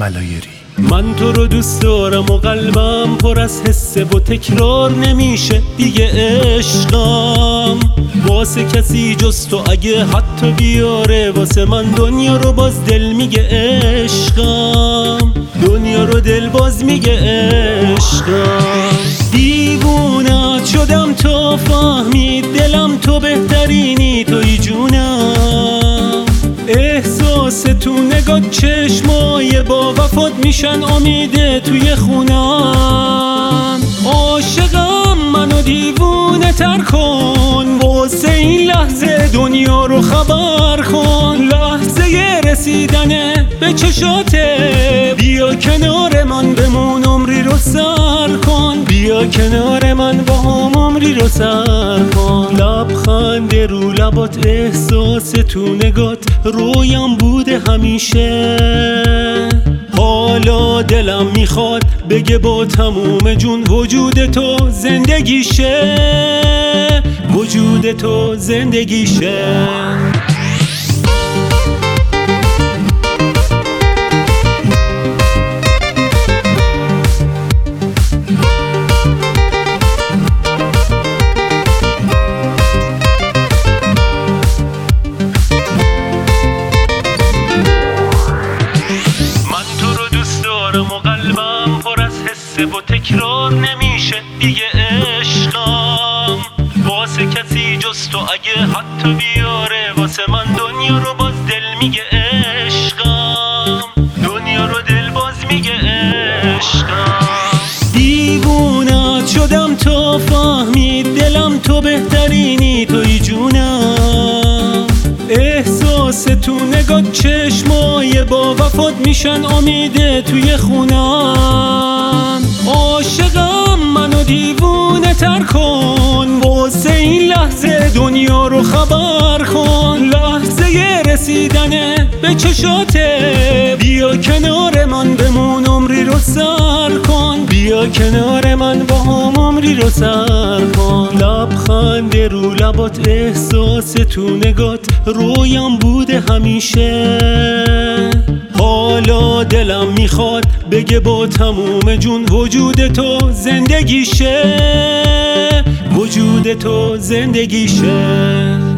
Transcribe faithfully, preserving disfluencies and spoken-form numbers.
ملایری. من تو رو دوست دارم و قلبم پر از حسه و تکرار نمیشه دیگه عشقم واسه کسی جز تو اگه حتی بیاره واسه من دنیا رو باز دل میگه عشقم دنیا رو دل باز میگه عشقم. دیوونت شدم تا فهمید دلم تو بهترینی توی جونم احساس تو نگاه چشمای با وفات میشن امیده توی خونم. عاشقم منو دیوونه تر کن واسه این لحظه دنیا رو خبر کن لحظه رسیدنه به چشاته بیا کنار من بمون عمری رو سر کن بیا کنار من با هم عمری رو سر کن. لبخند رو لبات احساس تو نگات رویم بوده همیشه حالا دلم میخواد بگه با تموم جون وجود تو زندگیشه وجود تو زندگیشه. و قلبم پر از حسه و تکرار نمیشه دیگه عشقم واسه کسی جز تو اگه حتی بیاره واسه من دنیا رو باز دل میگه عشقم دنیا رو دل باز میگه عشقم. دیوونت شدم تا فهمید دلم تو بهترینی توی جونم احساس تو نگاه چشمای با وفات میشن امیده توی خونم. عاشقم منو دیوونه تر کن واسه این لحظه دنیا رو خبر کن لحظه رسیدنه به چشاته بیا کنار من بمون عمری رو سر کن بیا کنار من با هم عمری رو سر کن. لبخند رو لبات احساس تو نگات رویم بوده همیشه حالا دلم میخواد بگه با تموم جون وجود تو زندگیشه وجود تو زندگیشه.